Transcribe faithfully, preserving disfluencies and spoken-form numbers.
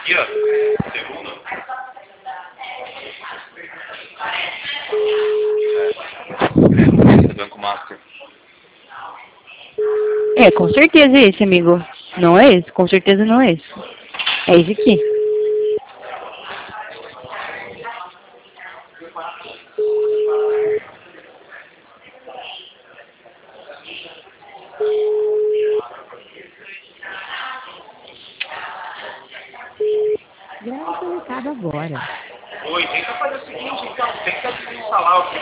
Aqui, ó. Segundo. É. Banco Master. É, com certeza é esse, amigo. Não é esse, com certeza não é esse. É esse aqui. Grava o recado agora. Oi, tenta fazer o seguinte, então. Tenta desinstalar o